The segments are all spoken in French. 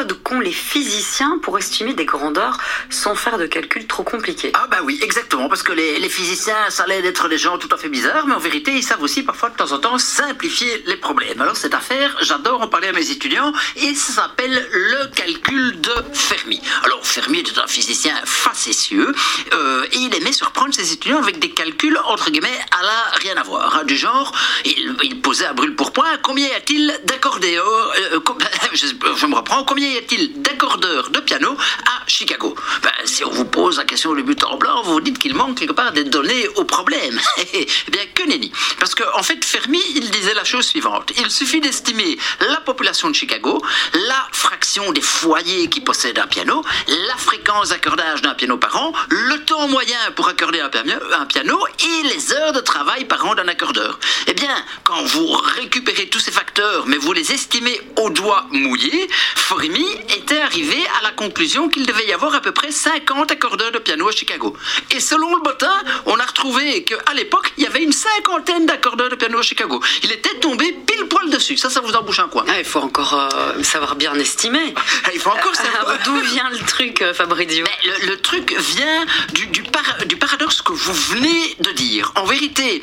méthode qu'ont les physiciens pour estimer des grandeurs sans faire de calculs trop compliqués. Ah bah oui, exactement, parce que les physiciens, ça allait d'être des gens tout à fait bizarres, mais en vérité, ils savent aussi parfois de temps en temps simplifier les problèmes. Alors cette affaire, j'adore en parler à mes étudiants, et ça s'appelle le calcul de Fermi. Alors Fermi était un physicien facétieux, et il aimait surprendre ses étudiants avec des calculs, entre guillemets, à la rien à voir. Hein, du genre, il posait à brûle-pourpoint, combien y a-t-il d'accordéors, je me reprends, combien y a-t-il d'accordeurs de piano à Chicago? Ben, si on vous pose la question de but en blanc, vous vous dites qu'il manque quelque part des données au problème. Eh bien, que nenni. Parce qu'en fait, Fermi, il disait la chose suivante. Il suffit d'estimer la population de Chicago, la fraction des foyers qui possèdent un piano, la fréquence d'accordage d'un piano par an, le temps moyen pour accorder un piano et les heures de travail par an d'un accordeur. Eh bien, quand vous récupérez tous ces facteurs, mais vous les estimez au doigt mouillé, Fermi était arrivé à la conclusion qu'il devait y avoir à peu près 50 accordeurs de piano à Chicago. Et selon le bottin, on a retrouvé qu'à l'époque, il y avait une cinquantaine d'accordeurs de piano à Chicago. Il était tombé pile poil dessus. Ça vous embouche un coin. Ah, il faut encore savoir bien estimer. Il faut encore savoir. D'où vient le truc, Fabrizio? Le truc vient du paradoxe que vous venez de dire. En vérité,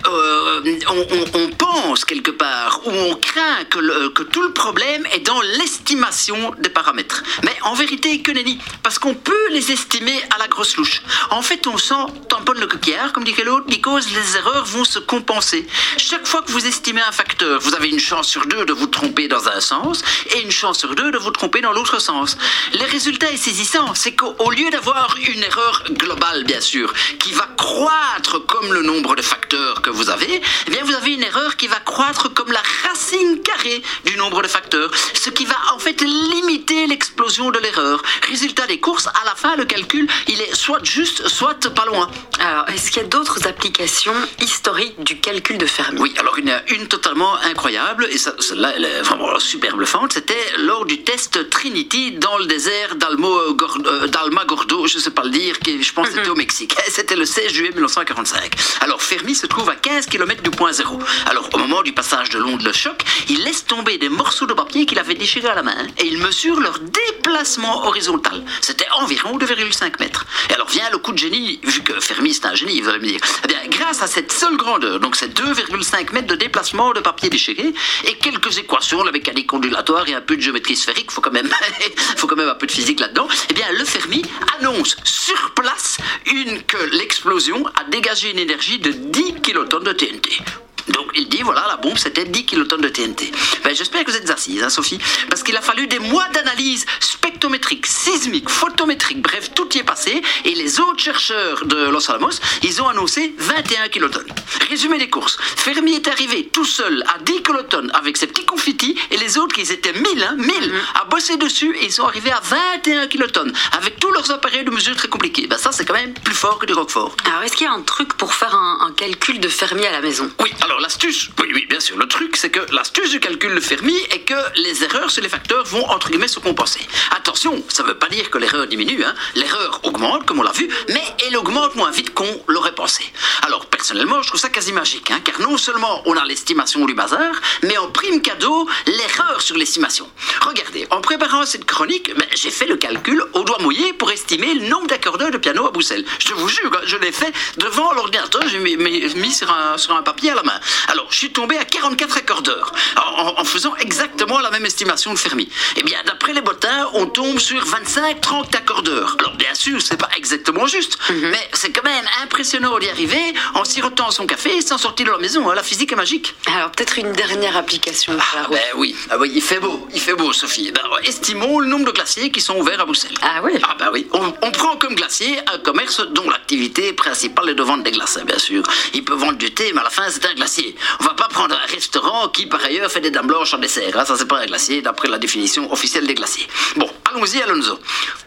on pense quelque part, ou on craint que tout le problème est dans l'estimation des paramètres. Mais en vérité, que nenni, parce qu'on peut les estimer à la grosse louche. En fait, on s'en tamponne le coquillard, comme dirait l'autre, because les erreurs vont se compenser. Chaque fois que vous estimez un facteur, vous avez une chance sur 2 de vous tromper dans un sens, et une chance sur 2 de vous tromper dans l'autre sens. Le résultat est saisissant, c'est qu'au lieu d'avoir une erreur globale, bien sûr, qui va croître comme le nombre de facteurs que vous avez, eh bien vous avez une erreur qui va croître comme la racine carrée du nombre de facteurs, ce qui va en fait limiter l'explosion de l'erreur. Résultat des courses, à la fin, le calcul, il est soit juste, soit pas loin. Alors, est-ce qu'il y a d'autres applications historiques du calcul de Fermi? Oui, alors il y en a une totalement incroyable, et celle-là, elle est vraiment super bluffante. C'était lors du test Trinity dans le désert d'Almagordo, je sais pas le dire, qui je pense c'était au Mexique. C'était le 16 juillet 1945. Alors Fermi se trouve à 15 km du point zéro. Alors au moment du passage de l'onde de choc, il laisse tomber des morceaux de papier qu'il avait déchirés à la main, et il mesure leur déplacement horizontal. C'était environ 2,5 mètres. Et alors vient le coup de génie, vu que Fermi c'est un génie, vous allez me dire. Eh bien, grâce à cette seule grandeur, donc ces 2,5 mètres de déplacement de papier déchiré, et quelques équations, la mécanique ondulatoire et un peu de géométrie sphérique, faut quand même un peu de physique là-dedans, eh bien le Fermi annonce sur place que l'explosion a dégagé une énergie de 10 kilotonnes de TNT. Donc il dit, voilà, la bombe c'était 10 kilotonnes de TNT. Ben, j'espère que vous êtes assises, hein, Sophie, parce qu'il a fallu des mois d'analyse spectrométrique, sismique, photométrique, bref, tout y est passé, et les autres chercheurs de Los Alamos, ils ont annoncé 21 kilotonnes. Résumé des courses, Fermi est arrivé tout seul à 10 kilotonnes avec ses petits confitis, et les autres, ils étaient 1000, à bosser dessus, et ils sont arrivés à 21 kilotonnes, avec tous leurs appareils de mesure très compliqués. Ben ça, c'est quand même plus fort que du Roquefort. Alors, est-ce qu'il y a un truc pour faire un calcul de Fermi à la maison? Oui, alors l'astuce, oui, bien sûr, le truc, c'est que l'astuce du calcul de Fermi est que les erreurs sur les facteurs vont, entre guillemets, se compenser. Attention, ça ne veut pas dire que l'erreur diminue, hein. L'erreur augmente, comme on l'a vu, mais elle augmente moins vite qu'on l'aurait pensé. Alors, personnellement, je trouve ça quasi magique, hein, car non seulement on a l'estimation du bazar, mais en prime cadeau, l'erreur sur l'estimation. Regardez, en préparant cette chronique, j'ai fait le calcul au doigt mouillé pour estimer le nombre d'accordeurs de piano à Bruxelles. Je vous jure, je l'ai fait devant l'ordinateur, j'ai mis sur un papier à la main. Alors, je suis tombé à 44 accordeurs, en faisant exactement la même estimation de Fermi. Eh bien, d'après les bottins, on tombe sur 25-30 accordeurs. Alors, bien sûr, c'est pas exactement juste, mais c'est quand même impressionnant d'y arriver en sirotant son café et s'en sortir de la maison. Hein. La physique est magique. Alors, peut-être une dernière application. Oui, il fait beau, Sophie. Ben, estimons le nombre de glaciers qui sont ouverts à Bruxelles. Ah oui? Ah ben oui, on prend comme glacier un commerce dont l'activité principale est de vendre des glaces, hein, bien sûr. Il peut vendre du thé, mais à la fin, c'est un glacier. On va pas prendre un restaurant qui, par ailleurs, fait des dames blanches en dessert. Hein. Ça, c'est pas un glacier, d'après la définition officielle des glaciers. Bon, allons-y, Alonso.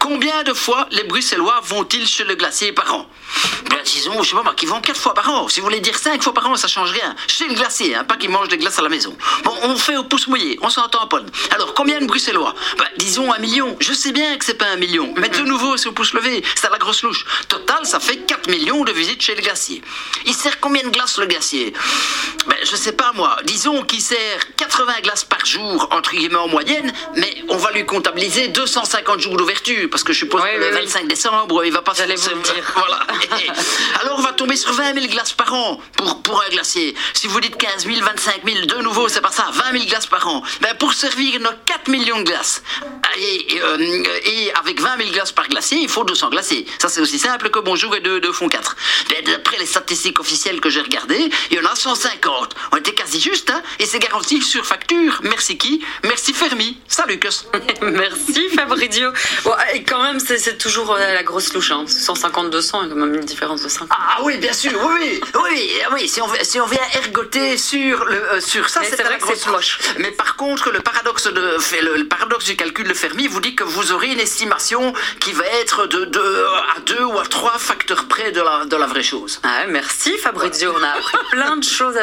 Combien de fois les Bruxellois vont-ils chez le glacier par an? Ben, disons, je sais pas moi, qu'ils vont 4 fois par an. Si vous voulez dire 5 fois par an, ça change rien. Chez le glacier, pas qu'ils mangent des glaces à la maison. Bon, on fait au pouce mouillé, on s'en tamponne. Alors, combien de Bruxellois? Ben, disons 1 million. Je sais bien que c'est pas 1 million, mais de nouveau, c'est au pouce levé. C'est à la grosse louche. Total, ça fait 4 millions de visites chez le glacier. Il sert combien de glaces, le glacier? Ben, je sais pas moi. Disons qu'il sert 80 glaces par jour, entre guillemets en moyenne, mais on va lui comptabiliser 250 jours d'ouverture, parce que je suppose que le 25 décembre, il va pas... J'allais vous le dire. Voilà. Alors on va tomber sur 20 000 glaces par an pour un glacier. Si vous dites 15 000, 25 000, de nouveau, c'est pas ça, 20 000 glaces par an. Ben, pour servir nos 4 millions de glaces, et avec 20 000 glaces par glacier, il faut 200 glaciers. Ça, c'est aussi simple que bonjour et 2 font 4. Ben, d'après les statistiques officielles que j'ai regardées, il y en a 150. On était quasi juste, et c'est garanti sur facture. Merci qui? Merci Fermi. Salut, Cus. Merci Fabrizio. Bon, et quand même, c'est toujours la grosse louche. 150-200, il y a quand même une différence de 5. Ah oui, bien sûr, oui. Si on vient ergoter sur ça, c'est vrai que c'est proche. Mais par contre, le paradoxe du calcul de Fermi vous dit que vous aurez une estimation qui va être de 2 ou à 3 facteurs près de la vraie chose. Ah, merci Fabrizio, on a appris plein de choses.